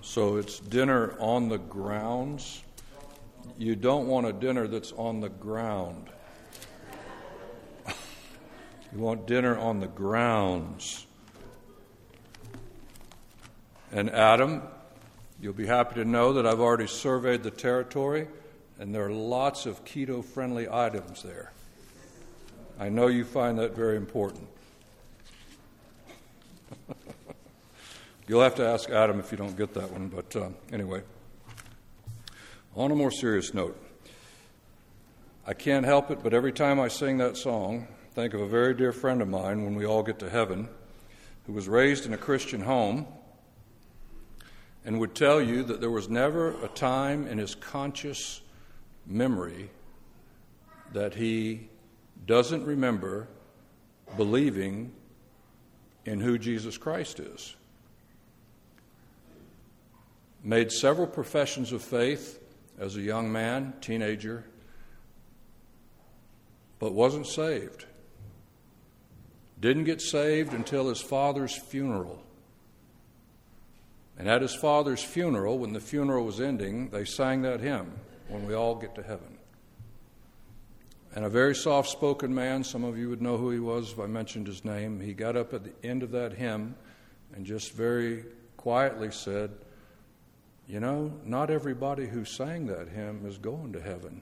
So it's dinner on the grounds. You don't want a dinner that's on the ground. You want dinner on the grounds. And Adam, you'll be happy to know that I've already surveyed the territory, and there are lots of keto-friendly items there. I know you find that very important. You'll have to ask Adam if you don't get that one, but anyway. On a more serious note, I can't help it, but every time I sing that song, I think of a very dear friend of mine when we all get to heaven, who was raised in a Christian home and would tell you that there was never a time in his conscious memory that he doesn't remember believing in who Jesus Christ is. Made several professions of faith as a young man, teenager, but wasn't saved. Didn't get saved until his father's funeral. And at his father's funeral, when the funeral was ending, they sang that hymn, "When We All Get to Heaven." And a very soft-spoken man, some of you would know who he was if I mentioned his name, he got up at the end of that hymn and just very quietly said, "You know, not everybody who sang that hymn is going to heaven."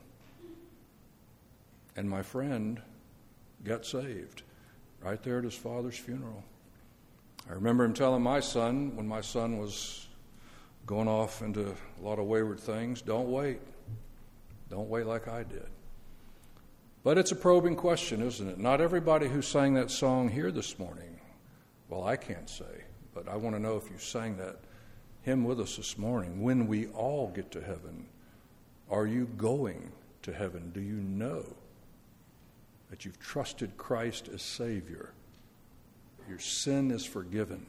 And my friend got saved right there at his father's funeral. I remember him telling my son, when my son was going off into a lot of wayward things, don't wait. Don't wait like I did. But it's a probing question, isn't it? Not everybody who sang that song here this morning, well, I can't say, but I want to know if you sang that hymn with us this morning. When we all get to heaven, are you going to heaven? Do you know that you've trusted Christ as Savior? Your sin is forgiven,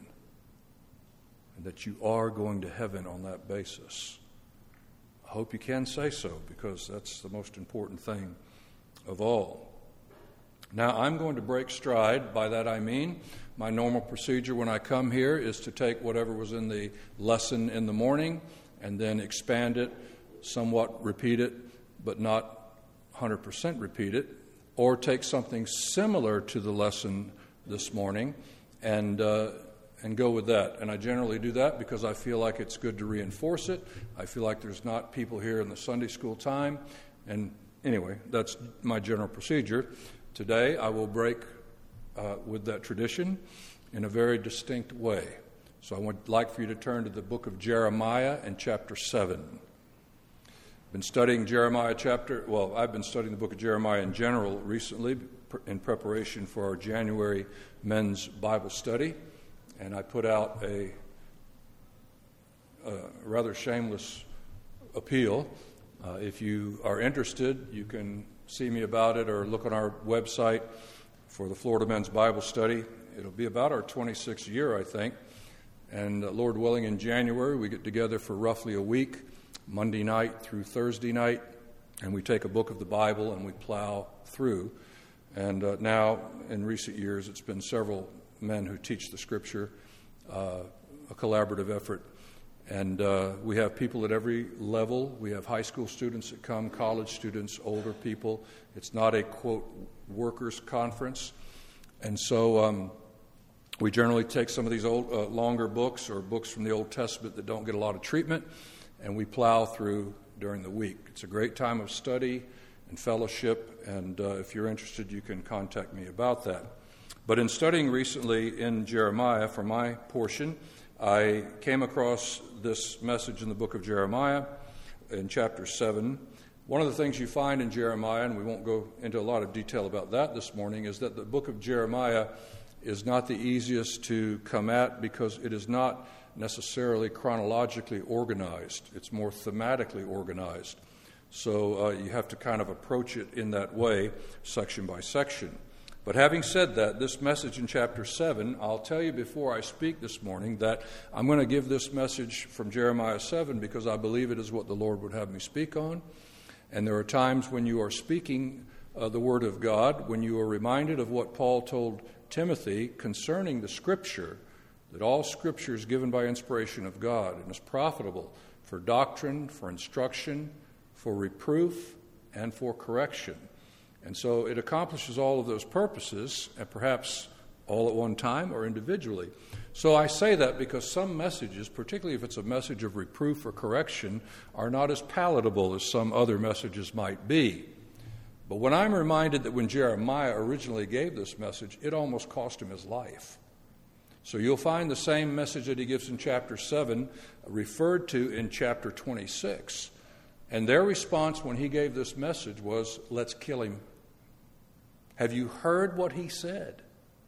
and that you are going to heaven on that basis? I hope you can say so, because that's the most important thing of all. Now, I'm going to break stride. By that I mean my normal procedure when I come here is to take whatever was in the lesson in the morning and then expand it, somewhat repeat it, but not 100% repeat it, or take something similar to the lesson this morning and go with that. And I generally do that because I feel like it's good to reinforce it. I feel like there's not people here in the Sunday school time. And anyway, that's my general procedure. Today I will break with that tradition in a very distinct way. So I would like for you to turn to the book of Jeremiah and chapter 7. I've been studying I've been studying the book of Jeremiah in general recently in preparation for our January men's Bible study. And I put out a rather shameless appeal. If you are interested, you can see me about it or look on our website for the Florida Men's Bible Study. It'll be about our 26th year, I think. And Lord willing, in January, we get together for roughly a week, Monday night through Thursday night, and we take a book of the Bible and we plow through. And now, in recent years, it's been several men who teach the Scripture, a collaborative effort. And we have people at every level. We have high school students that come, college students, older people. It's not a, quote, workers' conference. And so we generally take some of these old, longer books or books from the Old Testament that don't get a lot of treatment, and we plow through during the week. It's a great time of study and fellowship, and if you're interested, you can contact me about that. But in studying recently in Jeremiah for my portion, I came across this message in the book of Jeremiah in chapter 7. One of the things you find in Jeremiah, and we won't go into a lot of detail about that this morning, is that the book of Jeremiah is not the easiest to come at because it is not necessarily chronologically organized. It's more thematically organized. So you have to kind of approach it in that way, section by section. But having said that, this message in chapter 7, I'll tell you before I speak this morning that I'm going to give this message from Jeremiah 7 because I believe it is what the Lord would have me speak on. And there are times when you are speaking the Word of God, when you are reminded of what Paul told Timothy concerning the Scripture that all Scripture is given by inspiration of God and is profitable for doctrine, for instruction, for reproof, and for correction. And so it accomplishes all of those purposes, and perhaps all at one time or individually. So I say that because some messages, particularly if it's a message of reproof or correction, are not as palatable as some other messages might be. But when I'm reminded that when Jeremiah originally gave this message, it almost cost him his life. So you'll find the same message that he gives in chapter 7 referred to in chapter 26. And their response when he gave this message was, let's kill him. Have you heard what he said?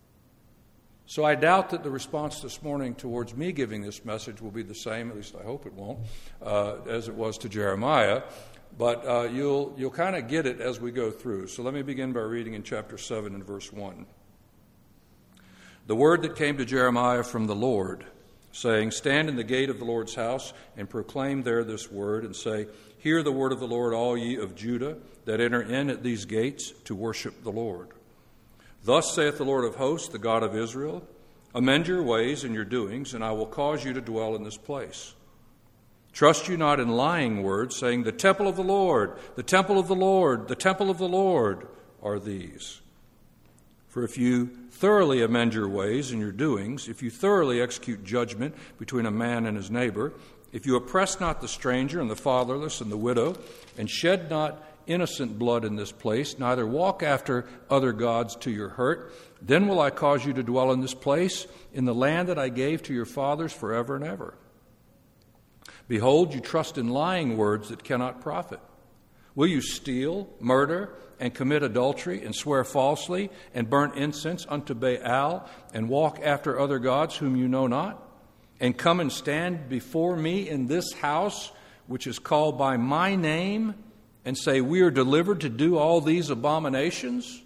So I doubt that the response this morning towards me giving this message will be the same, at least I hope it won't, as it was to Jeremiah. But you'll kind of get it as we go through. So let me begin by reading in chapter 7 and verse 1. The word that came to Jeremiah from the Lord, saying, stand in the gate of the Lord's house and proclaim there this word, and say, hear the word of the Lord, all ye of Judah, that enter in at these gates to worship the Lord. Thus saith the Lord of hosts, the God of Israel, amend your ways and your doings, and I will cause you to dwell in this place. Trust you not in lying words, saying, the temple of the Lord, the temple of the Lord, the temple of the Lord are these. For if you thoroughly amend your ways and your doings, if you thoroughly execute judgment between a man and his neighbor, if you oppress not the stranger and the fatherless and the widow, and shed not innocent blood in this place, neither walk after other gods to your hurt, then will I cause you to dwell in this place, in the land that I gave to your fathers forever and ever. Behold, you trust in lying words that cannot profit. Will you steal, murder, and commit adultery, and swear falsely, and burn incense unto Baal, and walk after other gods whom you know not, and come and stand before me in this house, which is called by my name, and say, we are delivered to do all these abominations?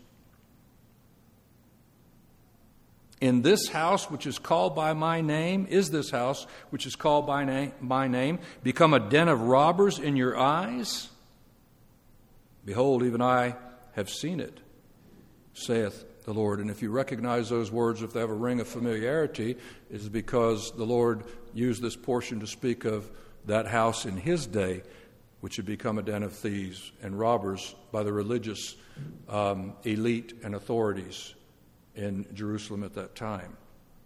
In this house which is called by my name, is this house which is called by my name, become a den of robbers in your eyes? Behold, even I have seen it, saith the Lord. And if you recognize those words, if they have a ring of familiarity, it is because the Lord used this portion to speak of that house in his day, which had become a den of thieves and robbers by the religious elite and authorities in Jerusalem at that time.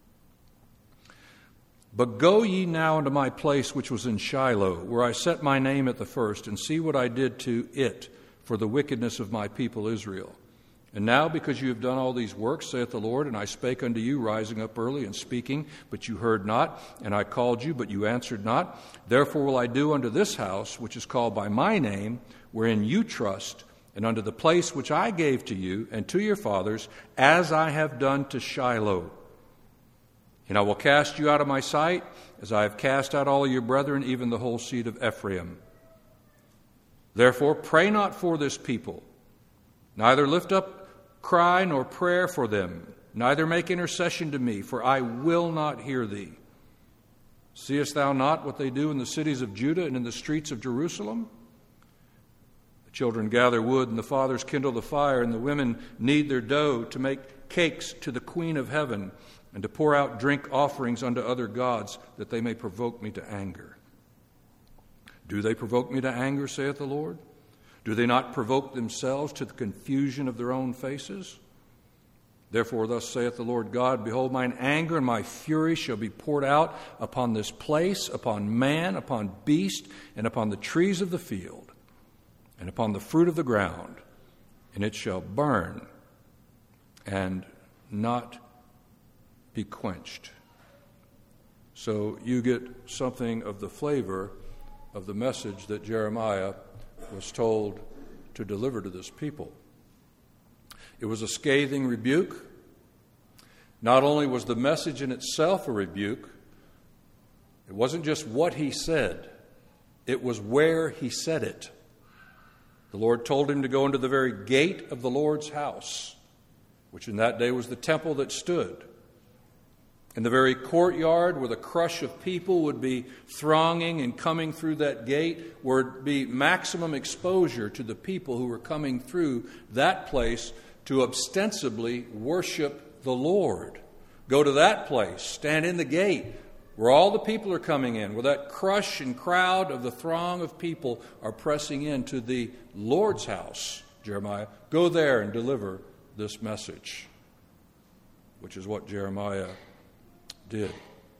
But go ye now unto my place which was in Shiloh, where I set my name at the first, and see what I did to it for the wickedness of my people Israel. And now, because you have done all these works, saith the Lord, and I spake unto you, rising up early and speaking, but you heard not, and I called you, but you answered not, therefore will I do unto this house, which is called by my name, wherein you trust, and unto the place which I gave to you and to your fathers, as I have done to Shiloh. And I will cast you out of my sight, as I have cast out all your brethren, even the whole seed of Ephraim. Therefore pray not for this people, neither lift up cry nor prayer for them, neither make intercession to me, for I will not hear thee. Seest thou not what they do in the cities of Judah and in the streets of Jerusalem? The children gather wood, and the fathers kindle the fire, and the women knead their dough to make cakes to the Queen of Heaven, and to pour out drink offerings unto other gods, that they may provoke me to anger. Do they provoke me to anger, saith the Lord? Do they not provoke themselves to the confusion of their own faces? Therefore, thus saith the Lord God, behold, mine anger and my fury shall be poured out upon this place, upon man, upon beast, and upon the trees of the field, and upon the fruit of the ground, and it shall burn and not be quenched. So you get something of the flavor of the message that Jeremiah was told to deliver to this people. It was a scathing rebuke. Not only was the message in itself a rebuke, it wasn't just what he said, it was where he said it. The Lord told him to go into the very gate of the Lord's house, which in that day was the temple that stood. In the very courtyard where the crush of people would be thronging and coming through that gate, where it would be maximum exposure to the people who were coming through that place to ostensibly worship the Lord. Go to that place, stand in the gate where all the people are coming in, where that crush and crowd of the throng of people are pressing into the Lord's house, Jeremiah. Go there and deliver this message, which is what Jeremiah did.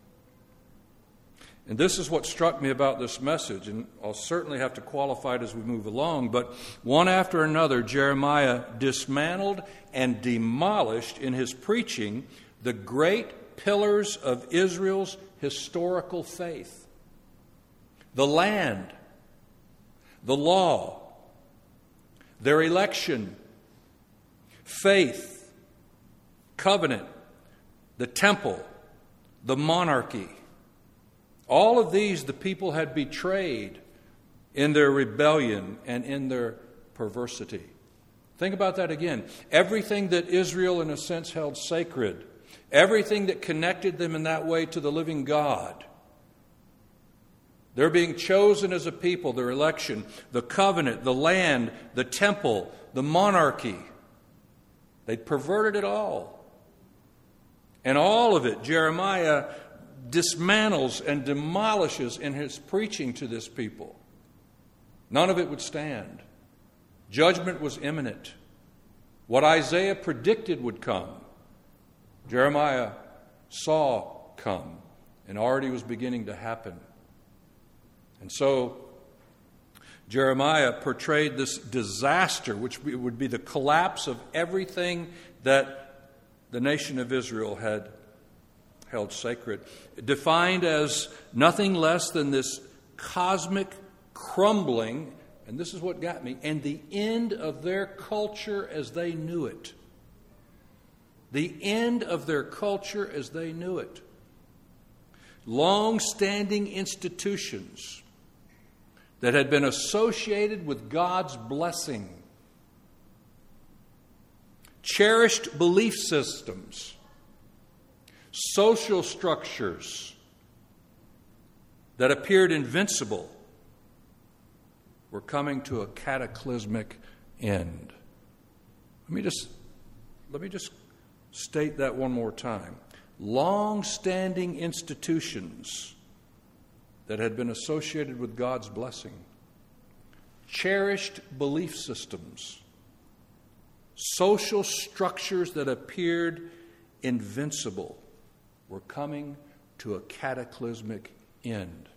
And this is what struck me about this message, and I'll certainly have to qualify it as we move along, but one after another, Jeremiah dismantled and demolished in his preaching the great pillars of Israel's historical faith: the land, the law, their election, faith, covenant, the temple, the monarchy. All of these the people had betrayed in their rebellion and in their perversity. Think about that again. Everything that Israel, in a sense, held sacred, everything that connected them in that way to the living God, they're being chosen as a people, their election, the covenant, the land, the temple, the monarchy. They'd perverted it all. And all of it, Jeremiah dismantles and demolishes in his preaching to this people. None of it would stand. Judgment was imminent. What Isaiah predicted would come, Jeremiah saw come, and already was beginning to happen. And so Jeremiah portrayed this disaster, which would be the collapse of everything that the nation of Israel had held sacred, defined as nothing less than this cosmic crumbling, and this is what got me, and the end of their culture as they knew it. The end of their culture as they knew it. Long-standing institutions that had been associated with God's blessing, cherished belief systems, social structures that appeared invincible were coming to a cataclysmic end. Let me just state that one more time. Long-standing institutions that had been associated with God's blessing, cherished belief systems, social structures that appeared invincible, were coming to a cataclysmic end.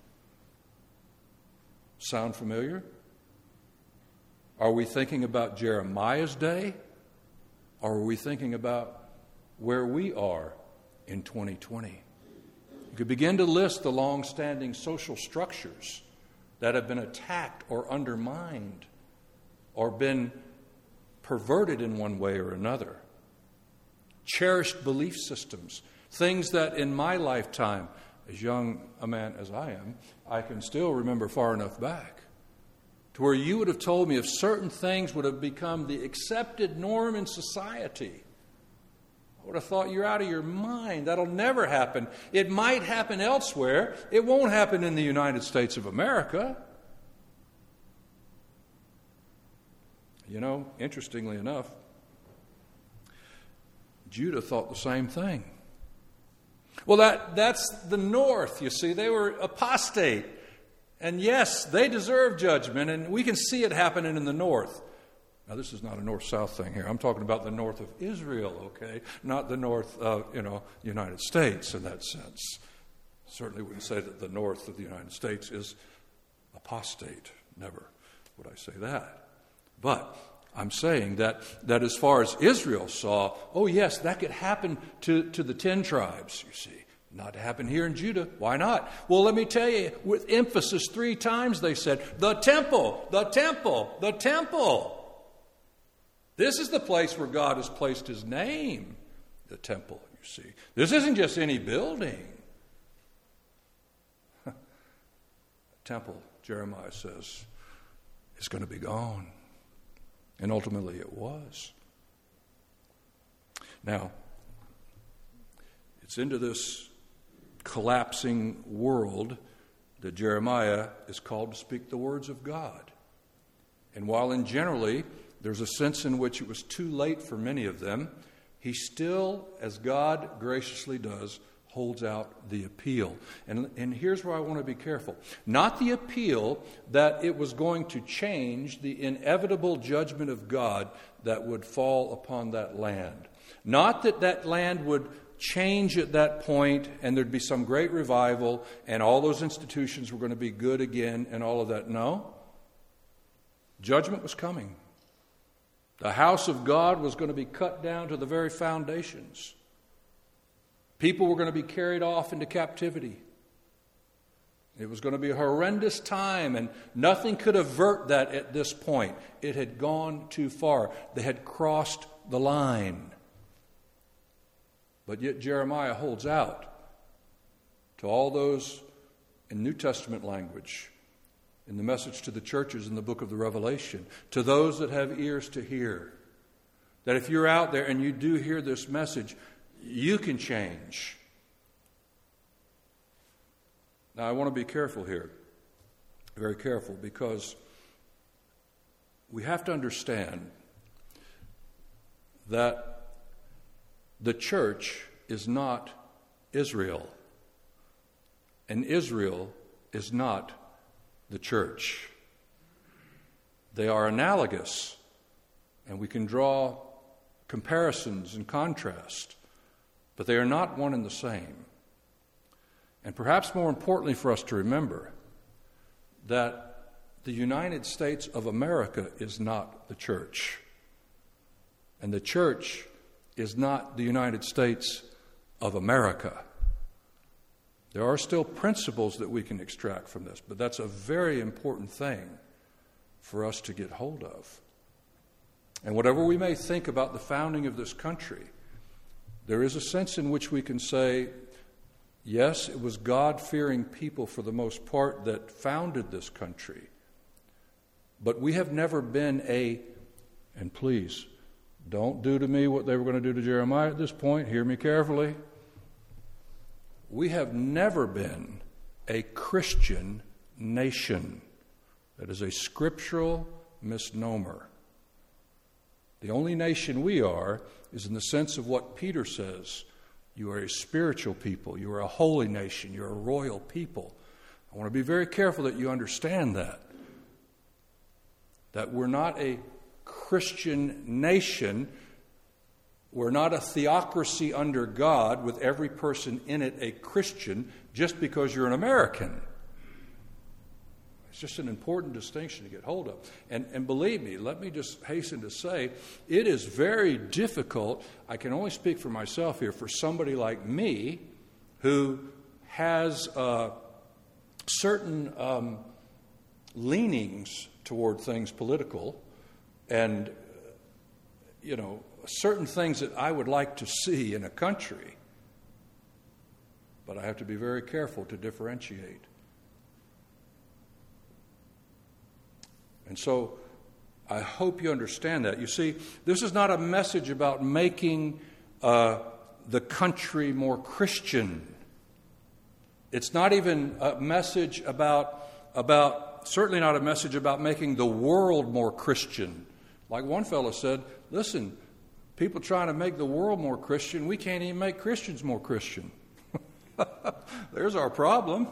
Sound familiar? Are we thinking about Jeremiah's day? Or are we thinking about where we are in 2020? You could begin to list the long-standing social structures that have been attacked or undermined or been perverted in one way or another. Cherished belief systems, things that in my lifetime, as young a man as I am, I can still remember far enough back to where you would have told me if certain things would have become the accepted norm in society, I would have thought, you're out of your mind. That'll never happen. It might happen elsewhere. It won't happen in the United States of America. You know, interestingly enough, Judah thought the same thing. Well, that's the north, you see. They were apostate. And yes, they deserve judgment, and we can see it happening in the north. Now, this is not a north-south thing here. I'm talking about the north of Israel, okay? Not the north of, United States in that sense. Certainly wouldn't say that the north of the United States is apostate. Never would I say that. But I'm saying that as far as Israel saw, oh yes, that could happen to the 10 tribes, you see. Not to happen here in Judah. Why not? Well, let me tell you, with emphasis 3 times they said, the temple, the temple, the temple. This is the place where God has placed his name, the temple, you see. This isn't just any building. The temple, Jeremiah says, is going to be gone. And ultimately it was. Now, it's into this collapsing world that Jeremiah is called to speak the words of God. And while in generally there's a sense in which it was too late for many of them, he still, as God graciously does, holds out the appeal. And here's where I want to be careful. Not the appeal that it was going to change the inevitable judgment of God that would fall upon that land. Not that that land would change at that point and there'd be some great revival and all those institutions were going to be good again and all of that. No. Judgment was coming. The house of God was going to be cut down to the very foundations. People were going to be carried off into captivity. It was going to be a horrendous time, and nothing could avert that at this point. It had gone too far. They had crossed the line. But yet Jeremiah holds out to all those in New Testament language, in the message to the churches in the book of the Revelation, to those that have ears to hear, that if you're out there and you do hear this message, you can change. Now, I want to be careful here, very careful, because we have to understand that the church is not Israel, and Israel is not the church. They are analogous, and we can draw comparisons and contrast, but they are not one and the same. And perhaps more importantly for us to remember that the United States of America is not the church, and the church is not the United States of America. There are still principles that we can extract from this, but that's a very important thing for us to get hold of. And whatever we may think about the founding of this country, there is a sense in which we can say, yes, it was God-fearing people for the most part that founded this country, but we have never been and please, don't do to me what they were going to do to Jeremiah at this point. Hear me carefully. We have never been a Christian nation. That is a scriptural misnomer. The only nation we are is in the sense of what Peter says. You are a spiritual people. You are a holy nation. You're a royal people. I want to be very careful that you understand that. That we're not a Christian nation. We're not a theocracy under God with every person in it a Christian just because you're an American. It's just an important distinction to get hold of. And believe me, let me just hasten to say, it is very difficult, I can only speak for myself here, for somebody like me who has certain leanings toward things political and, certain things that I would like to see in a country. But I have to be very careful to differentiate. And so I hope you understand that. You see, this is not a message about making the country more Christian. It's not even a message about certainly not a message about making the world more Christian. Like one fellow said, listen, people trying to make the world more Christian, we can't even make Christians more Christian. There's our problem.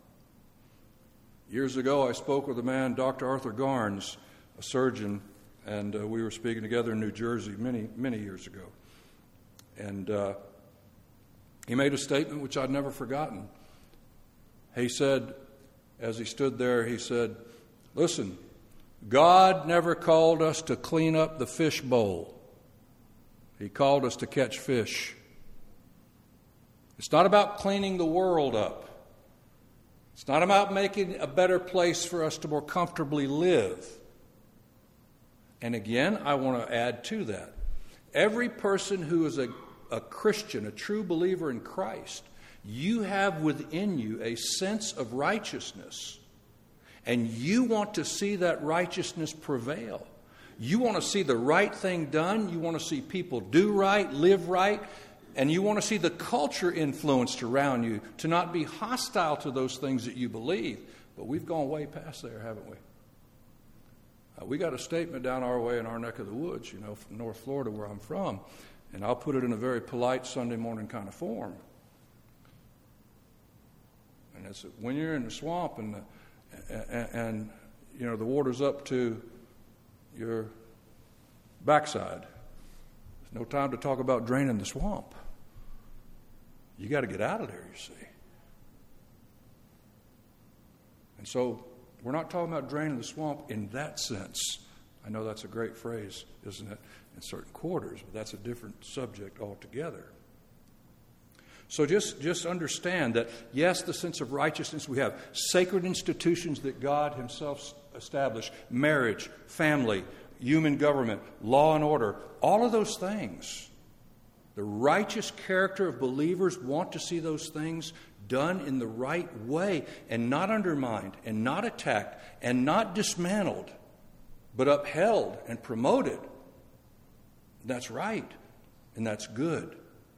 Years ago, I spoke with a man, Dr. Arthur Garnes, a surgeon, and we were speaking together in New Jersey many, many years ago. And he made a statement which I'd never forgotten. He said, as he stood there, he said, listen, God never called us to clean up the fish bowl. He called us to catch fish. It's not about cleaning the world up. It's not about making a better place for us to more comfortably live. And again, I want to add to that. Every person who is a Christian, a true believer in Christ, you have within you a sense of righteousness. And you want to see that righteousness prevail. You want to see the right thing done. You want to see people do right, live right. And you want to see the culture influenced around you to not be hostile to those things that you believe. But we've gone way past there, haven't we? We got a statement down our way in our neck of the woods, from North Florida where I'm from. And I'll put it in a very polite Sunday morning kind of form. And it's when you're in the swamp and you know the water's up to your backside, there's no time to talk about draining the swamp. You got to get out of there, you see. And so we're not talking about draining the swamp in that sense. I know that's a great phrase, isn't it, in certain quarters, but that's a different subject altogether. So just understand that, yes, the sense of righteousness, we have sacred institutions that God himself established, marriage, family, human government, law and order, all of those things. The righteous character of believers want to see those things done in the right way and not undermined and not attacked and not dismantled, but upheld and promoted. That's right, and that's good.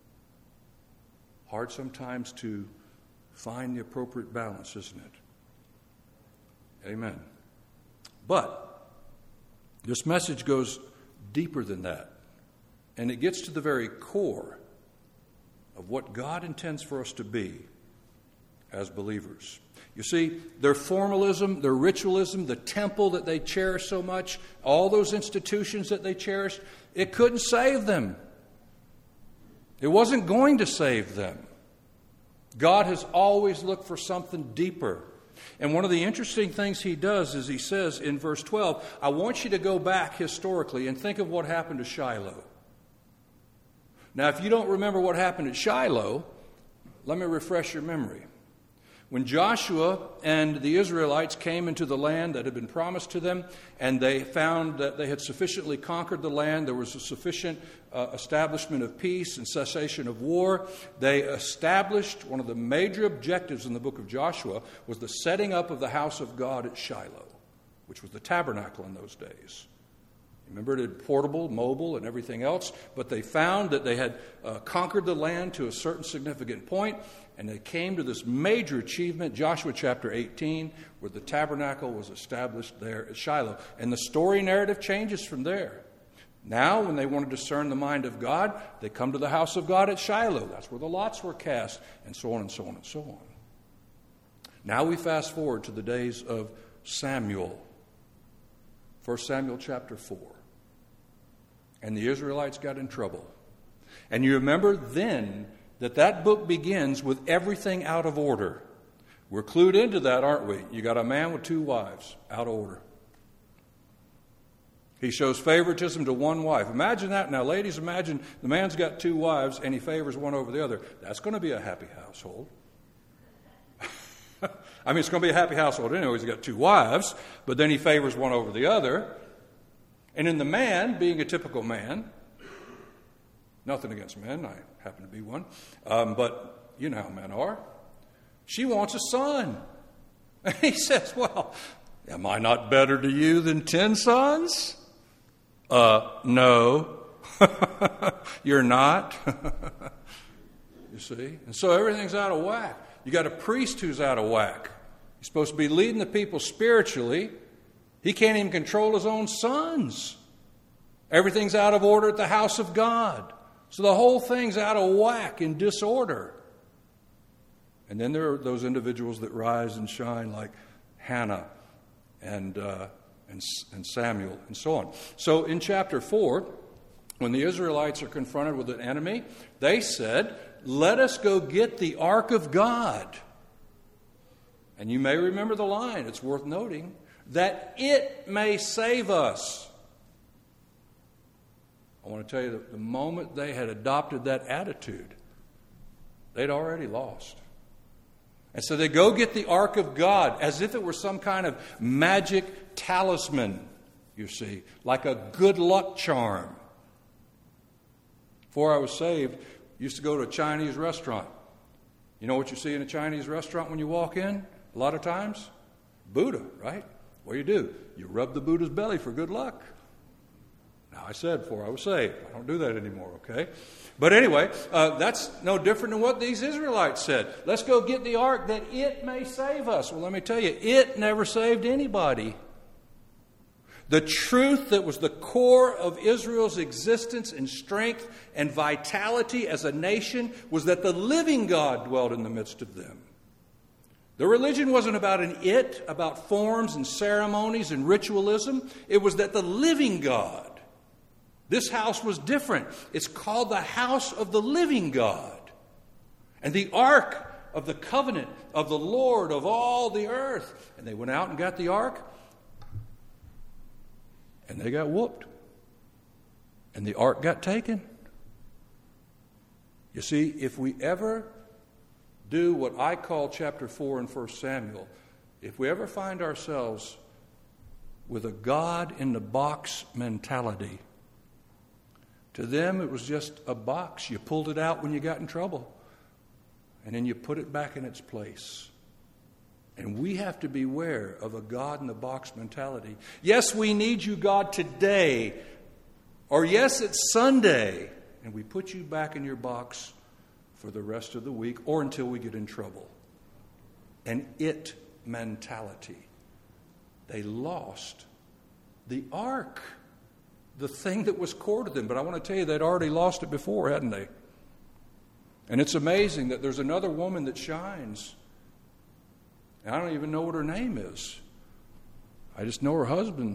Hard sometimes to find the appropriate balance, isn't it? Amen. But this message goes deeper than that, and it gets to the very core of what God intends for us to be as believers. You see, their formalism, their ritualism, the temple that they cherish so much, all those institutions that they cherished, it couldn't save them. It wasn't going to save them. God has always looked for something deeper. And one of the interesting things he does is he says in verse 12, I want you to go back historically and think of what happened to Shiloh. Now, if you don't remember what happened at Shiloh, let me refresh your memory. When Joshua and the Israelites came into the land that had been promised to them, and they found that they had sufficiently conquered the land, there was a sufficient establishment of peace and cessation of war, they established one of the major objectives in the book of Joshua was the setting up of the house of God at Shiloh, which was the tabernacle in those days. Remember, it had portable, mobile, and everything else, but they found that they had conquered the land to a certain significant point, and they came to this major achievement, Joshua chapter 18, where the tabernacle was established there at Shiloh. And the story narrative changes from there. Now, when they want to discern the mind of God, they come to the house of God at Shiloh. That's where the lots were cast, and so on and so on and so on. Now we fast forward to the days of Samuel. 1 Samuel chapter 4. And the Israelites got in trouble. And you remember then that book begins with everything out of order. We're clued into that, aren't we? You got a man with 2 wives, out of order. He shows favoritism to one wife. Imagine that. Now, ladies, imagine the man's got 2 wives and he favors one over the other. That's going to be a happy household. I mean, it's going to be a happy household anyway. He's got 2 wives, but then he favors one over the other. And in the man, being a typical man, nothing against men, I happen to be one, but you know how men are. She wants a son. And he says, well, am I not better to you than 10 sons? No. You're not. You see? And so everything's out of whack. You got a priest who's out of whack. He's supposed to be leading the people spiritually. He can't even control his own sons. Everything's out of order at the house of God. So the whole thing's out of whack, in disorder. And then there are those individuals that rise and shine like Hannah and Samuel and so on. So in chapter 4, when the Israelites are confronted with an enemy, they said, let us go get the ark of God. And you may remember the line, it's worth noting, that it may save us. I want to tell you that the moment they had adopted that attitude, they'd already lost. And so they go get the ark of God as if it were some kind of magic talisman, you see, like a good luck charm. Before I was saved, I used to go to a Chinese restaurant. You know what you see in a Chinese restaurant when you walk in? A lot of times? Buddha, right? What do? You rub the Buddha's belly for good luck. Now, I said before I was saved. I don't do that anymore, okay? But anyway, that's no different than what these Israelites said. Let's go get the ark that it may save us. Well, let me tell you, it never saved anybody. The truth that was the core of Israel's existence and strength and vitality as a nation was that the living God dwelt in the midst of them. The religion wasn't about forms and ceremonies and ritualism. It was that the living God. This house was different. It's called the house of the living God. And the ark of the covenant of the Lord of all the earth. And they went out and got the ark. And they got whooped. And the ark got taken. You see, if we ever do what I call chapter 4 in 1 Samuel, if we ever find ourselves with a God-in-the-box mentality, to them it was just a box. You pulled it out when you got in trouble, and then you put it back in its place. And we have to beware of a God-in-the-box mentality. Yes, we need you, God, today. Or yes, it's Sunday. And we put you back in your box for the rest of the week or until we get in trouble. An it mentality. They lost the ark, the thing that was core to them. But I want to tell you, they'd already lost it before, hadn't they? And it's amazing that there's another woman that shines. And I don't even know what her name is. I just know her husband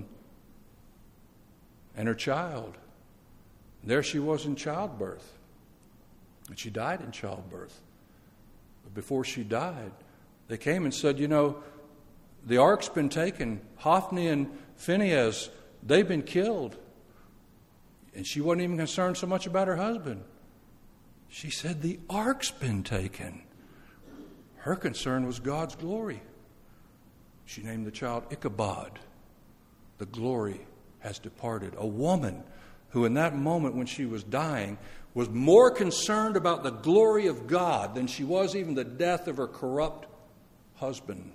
and her child. And there she was in childbirth. And she died in childbirth. But before she died, they came and said, you know, the ark's been taken. Hophni and Phinehas, they've been killed. And she wasn't even concerned so much about her husband. She said, the ark's been taken. Her concern was God's glory. She named the child Ichabod. The glory has departed. A woman who in that moment when she was dying was more concerned about the glory of God than she was even the death of her corrupt husband.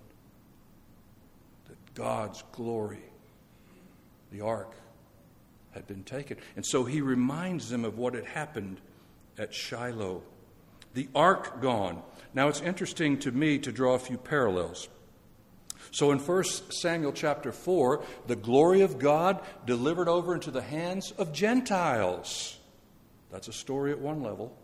That God's glory, the ark, had been taken. And so he reminds them of what had happened at Shiloh. The ark gone. Now it's interesting to me to draw a few parallels. So in 1 Samuel chapter 4, the glory of God delivered over into the hands of Gentiles. That's a story at one level.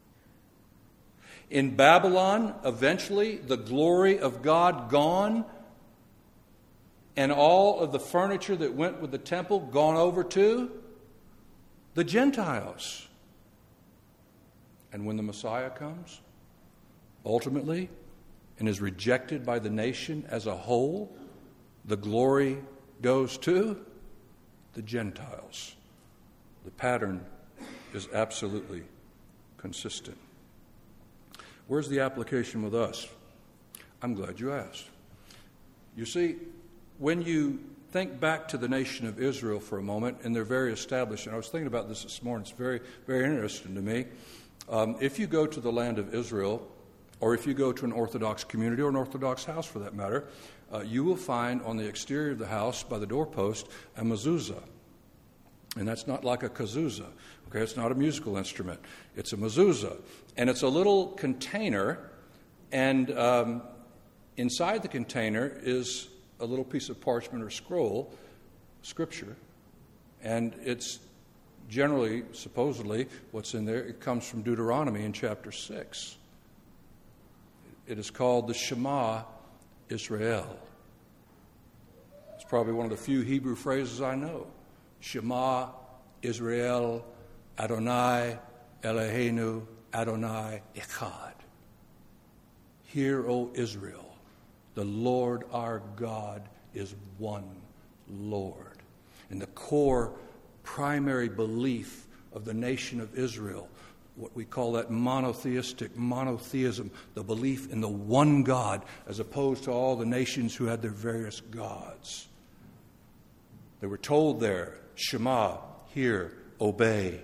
In Babylon, eventually, the glory of God gone, and all of the furniture that went with the temple gone over to the Gentiles. And when the Messiah comes, ultimately, and is rejected by the nation as a whole, the glory goes to the Gentiles. The pattern is absolutely consistent. Where's the application with us? I'm glad you asked. You see, when you think back to the nation of Israel for a moment and their very establishment, I was thinking about this morning, it's very, very interesting to me. If you go to the land of Israel, or if you go to an Orthodox community or an Orthodox house for that matter, you will find on the exterior of the house by the doorpost a mezuzah. And that's not like a kazuzah. Okay, it's not a musical instrument. It's a mezuzah. And it's a little container, and inside the container is a little piece of parchment or scroll, scripture, and it's generally, supposedly, what's in there, it comes from Deuteronomy in chapter 6. It is called the Shema Israel. It's probably one of the few Hebrew phrases I know. Shema Israel Adonai Eloheinu Adonai Echad. Hear, O Israel, the Lord our God is one Lord. And the core primary belief of the nation of Israel, what we call that monotheism, the belief in the one God, as opposed to all the nations who had their various gods. They were told there, Shema, hear, obey.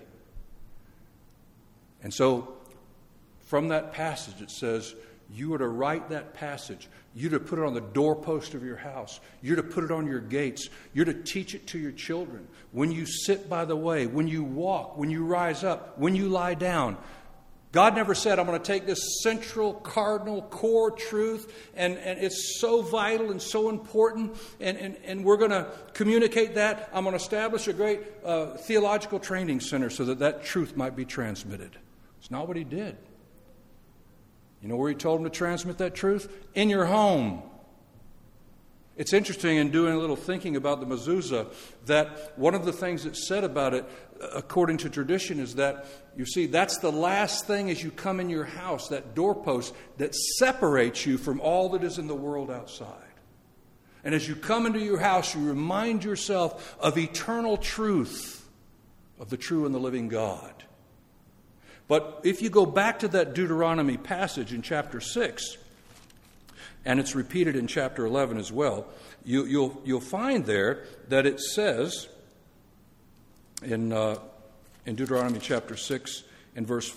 And so, from that passage, it says, you are to write that passage. You're to put it on the doorpost of your house. You're to put it on your gates. You're to teach it to your children. When you sit by the way, when you walk, when you rise up, when you lie down, God never said, I'm going to take this central, cardinal, core truth, and it's so vital and so important, and we're going to communicate that. I'm going to establish a great theological training center so that truth might be transmitted. It's not what he did. You know where he told him to transmit that truth? In your home. It's interesting in doing a little thinking about the mezuzah that one of the things that's said about it, according to tradition, is that, you see, that's the last thing as you come in your house, that doorpost that separates you from all that is in the world outside. And as you come into your house, you remind yourself of eternal truth, of the true and the living God. But if you go back to that Deuteronomy passage in chapter 6, and it's repeated in chapter 11 as well, you'll find there that it says in Deuteronomy chapter 6 and verse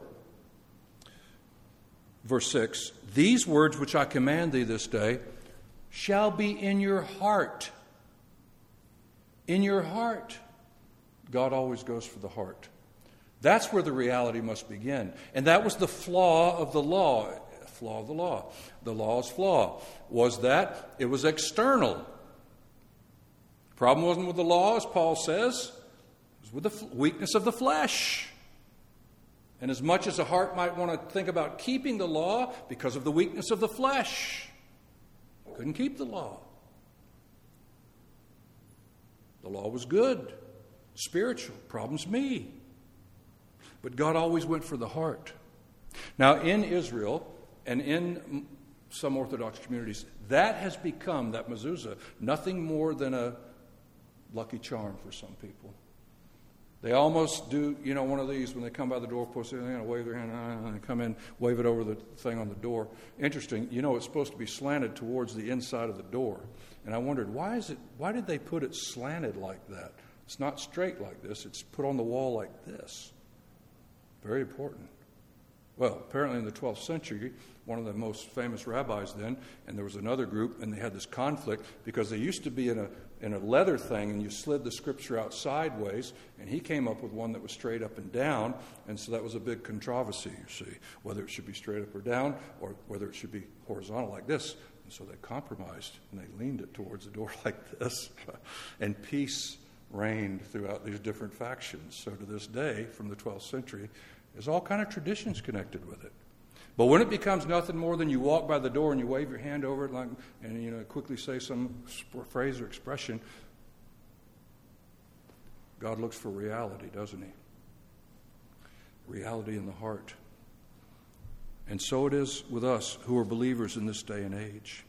6, these words which I command thee this day shall be in your heart. In your heart. God always goes for the heart. That's where the reality must begin. And that was the flaw of the law. Flaw of the law. The law's flaw was that it was external. The problem wasn't with the law, as Paul says. It was with the weakness of the flesh. And as much as the heart might want to think about keeping the law, because of the weakness of the flesh, couldn't keep the law. The law was good, spiritual. Problem's me. But God always went for the heart. Now, in Israel and in some Orthodox communities, that has become, that mezuzah, nothing more than a lucky charm for some people. They almost do, one of these when they come by the doorpost, they're going to wave their hand, and come in, wave it over the thing on the door. Interesting, it's supposed to be slanted towards the inside of the door. And I wondered, why did they put it slanted like that? It's not straight like this, it's put on the wall like this. Very important. Well, apparently in the 12th century, one of the most famous rabbis then, and there was another group, and they had this conflict because they used to be in a leather thing, and you slid the scripture out sideways, and he came up with one that was straight up and down, and so that was a big controversy, you see, whether it should be straight up or down, or whether it should be horizontal like this. And so they compromised, and they leaned it towards the door like this, and peace reigned throughout these different factions. So to this day, from the 12th century, there's all kind of traditions connected with it. But when it becomes nothing more than you walk by the door and you wave your hand over it and quickly say some phrase or expression, God looks for reality, doesn't he? Reality in the heart. And so it is with us who are believers in this day and age.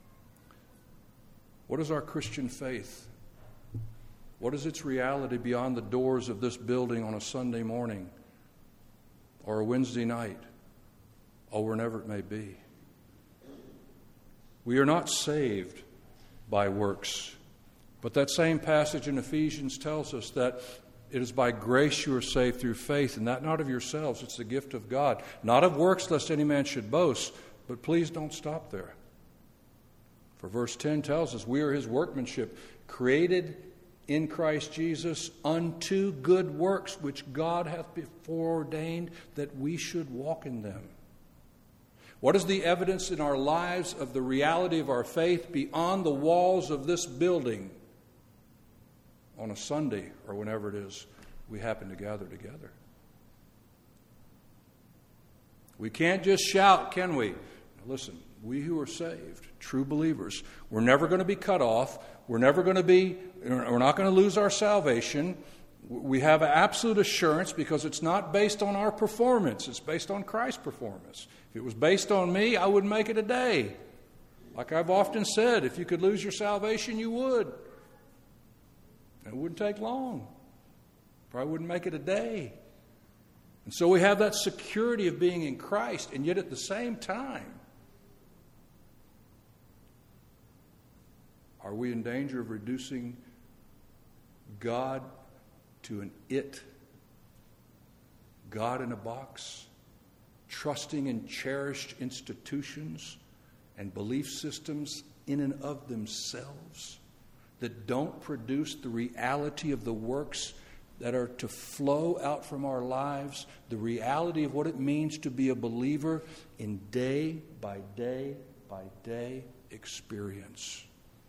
What is our Christian faith? What is its reality beyond the doors of this building on a Sunday morning or a Wednesday night or whenever it may be? We are not saved by works, but that same passage in Ephesians tells us that it is by grace you are saved through faith, and that not of yourselves, it's the gift of God. Not of works, lest any man should boast, but please don't stop there. For verse 10 tells us we are his workmanship, created in Christ Jesus unto good works, which God hath before ordained that we should walk in them. What is the evidence in our lives of the reality of our faith beyond the walls of this building on a Sunday or whenever it is we happen to gather together? We can't just shout, can we? Now listen, we who are saved, true believers, we're never going to be cut off. We're not going to lose our salvation. We have absolute assurance because it's not based on our performance. It's based on Christ's performance. If it was based on me, I wouldn't make it a day. Like I've often said, if you could lose your salvation, you would. And it wouldn't take long. Probably wouldn't make it a day. And so we have that security of being in Christ, and yet at the same time, are we in danger of reducing God to an it? God in a box? Trusting in cherished institutions and belief systems in and of themselves that don't produce the reality of the works that are to flow out from our lives, the reality of what it means to be a believer in day by day by day experience.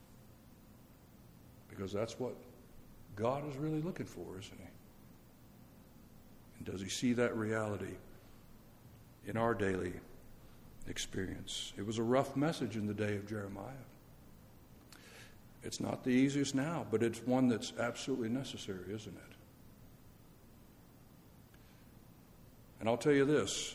Because that's what God is really looking for, isn't He? And does He see that reality in our daily experience? It was a rough message in the day of Jeremiah. It's not the easiest now, but it's one that's absolutely necessary, isn't it? And I'll tell you this.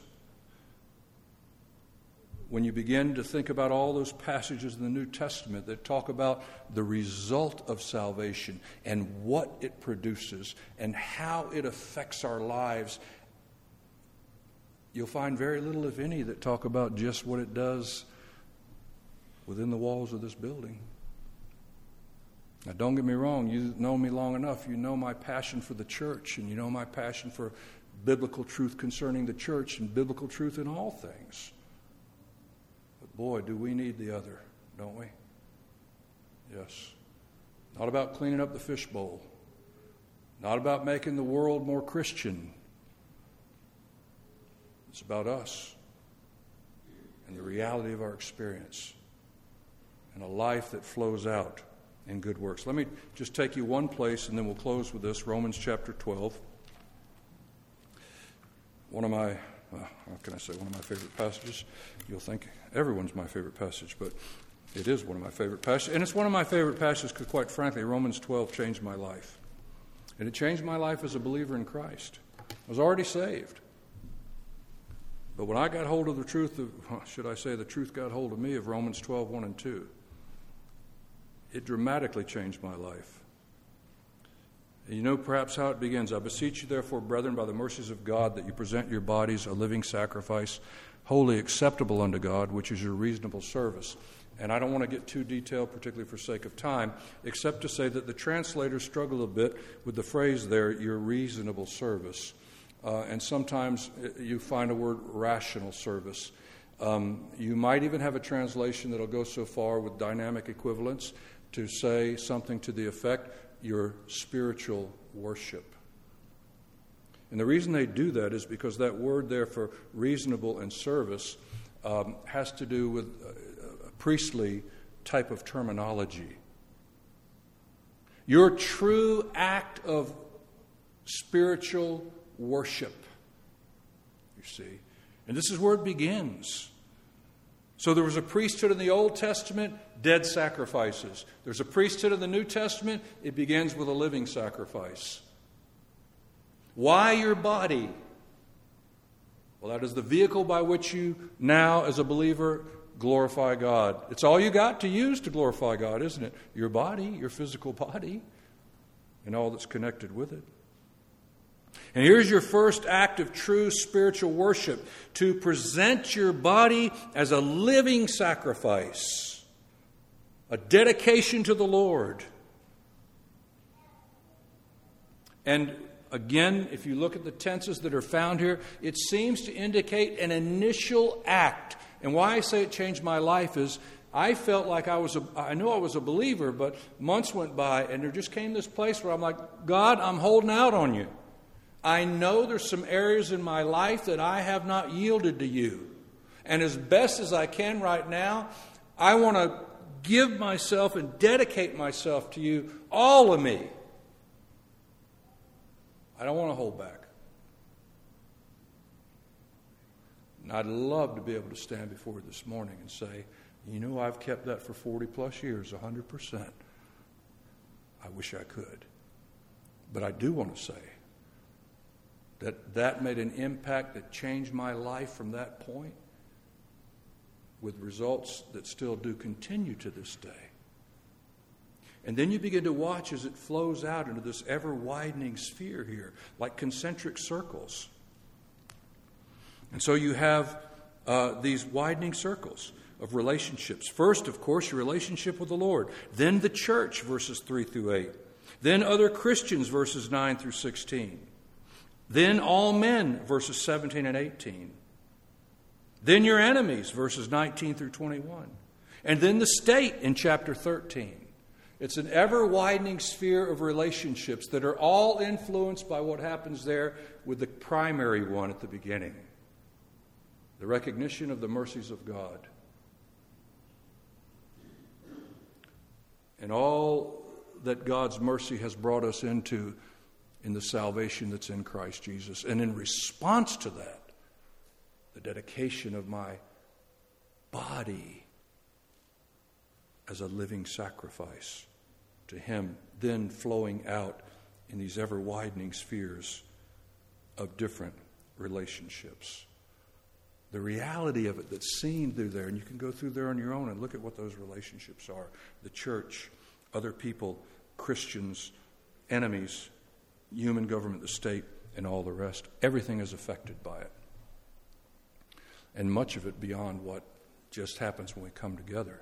When you begin to think about all those passages in the New Testament that talk about the result of salvation and what it produces and how it affects our lives, you'll find very little, if any, that talk about just what it does within the walls of this building. Now, don't get me wrong. You know me long enough. You know my passion for the church, and you know my passion for biblical truth concerning the church and biblical truth in all things. But boy, do we need the other, don't we? Yes. Not about cleaning up the fishbowl. Not about making the world more Christian. It's about us and the reality of our experience and a life that flows out in good works. Let me just take you one place and then we'll close with this. Romans chapter 12. One of my favorite passages. You'll think everyone's my favorite passage, but it is one of my favorite passages. And it's one of my favorite passages because, quite frankly, Romans 12 changed my life. And it changed my life as a believer in Christ. I was already saved. But when I got hold of the truth the truth got hold of me of Romans 12, 1 and 2, it dramatically changed my life. And you know perhaps how it begins. I beseech you, therefore, brethren, by the mercies of God, that you present your bodies a living sacrifice, wholly acceptable unto God, which is your reasonable service. And I don't want to get too detailed, particularly for sake of time, except to say that the translators struggle a bit with the phrase there, your reasonable service. And sometimes you find a word rational service. You might even have a translation that will go so far with dynamic equivalence to say something to the effect, your spiritual worship. And the reason they do that is because that word there for reasonable and service has to do with a priestly type of terminology. Your true act of spiritual worship, you see. And this is where it begins. So there was a priesthood in the Old Testament, dead sacrifices. There's a priesthood in the New Testament, it begins with a living sacrifice. Why your body? Well, that is the vehicle by which you now, as a believer, glorify God. It's all you got to use to glorify God, isn't it? Your body, your physical body, and all that's connected with it. And here's your first act of true spiritual worship, to present your body as a living sacrifice, a dedication to the Lord. And again, if you look at the tenses that are found here, it seems to indicate an initial act. And why I say it changed my life is I felt like I knew I was a believer, but months went by and there just came this place where I'm like, God, I'm holding out on you. I know there's some areas in my life that I have not yielded to you. And as best as I can right now, I want to give myself and dedicate myself to you, all of me. I don't want to hold back. And I'd love to be able to stand before you this morning and say, you know, I've kept that for 40 plus years, 100%. I wish I could. But I do want to say that made an impact that changed my life from that point, with results that still do continue to this day. And then you begin to watch as it flows out into this ever-widening sphere here, like concentric circles. And so you have these widening circles of relationships. First, of course, your relationship with the Lord. Then the church, verses 3 through 8. Then other Christians, verses 9 through 16. Then all men, verses 17 and 18. Then your enemies, verses 19 through 21. And then the state in chapter 13. It's an ever-widening sphere of relationships that are all influenced by what happens there with the primary one at the beginning. The recognition of the mercies of God. And all that God's mercy has brought us into in the salvation that's in Christ Jesus. And in response to that, the dedication of my body as a living sacrifice to Him, then flowing out in these ever-widening spheres of different relationships. The reality of it that's seen through there, and you can go through there on your own and look at what those relationships are. The church, other people, Christians, enemies, human government, the state, and all the rest. Everything is affected by it. And much of it beyond what just happens when we come together.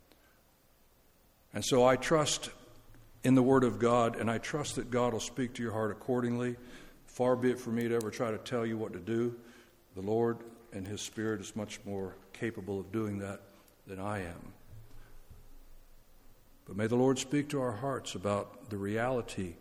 And so I trust in the Word of God, and I trust that God will speak to your heart accordingly. Far be it for me to ever try to tell you what to do. The Lord and His Spirit is much more capable of doing that than I am. But may the Lord speak to our hearts about the reality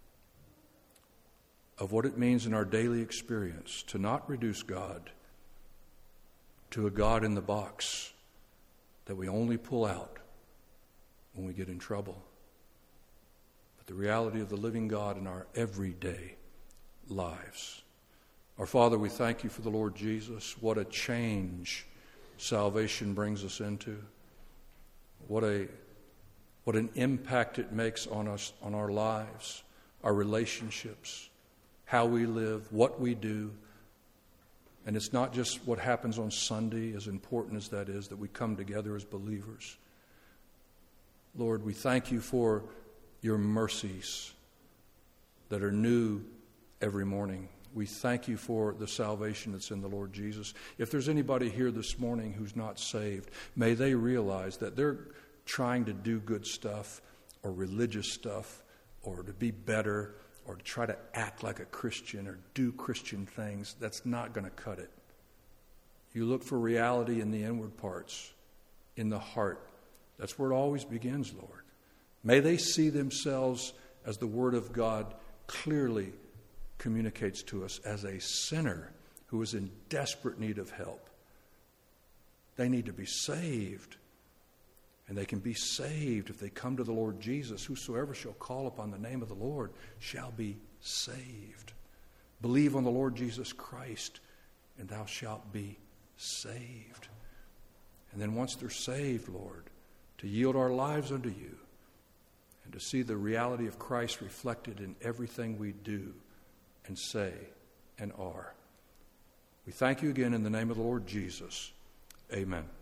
of what it means in our daily experience to not reduce God to a God in the box that we only pull out when we get in trouble. But the reality of the living God in our everyday lives. Our Father, we thank You for the Lord Jesus. What a change salvation brings us into. What an impact it makes on us, on our lives, our relationships, how we live, what we do. And it's not just what happens on Sunday, as important as that is, that we come together as believers. Lord, we thank You for Your mercies that are new every morning. We thank You for the salvation that's in the Lord Jesus. If there's anybody here this morning who's not saved, may they realize that they're trying to do good stuff or religious stuff or to be better or to try to act like a Christian or do Christian things. That's not going to cut it. You look for reality in the inward parts, in the heart. That's where it always begins, Lord. May they see themselves as the Word of God clearly communicates to us as a sinner who is in desperate need of help. They need to be saved. And they can be saved if they come to the Lord Jesus. Whosoever shall call upon the name of the Lord shall be saved. Believe on the Lord Jesus Christ, and thou shalt be saved. And then once they're saved, Lord, to yield our lives unto You and to see the reality of Christ reflected in everything we do and say and are. We thank You again in the name of the Lord Jesus. Amen.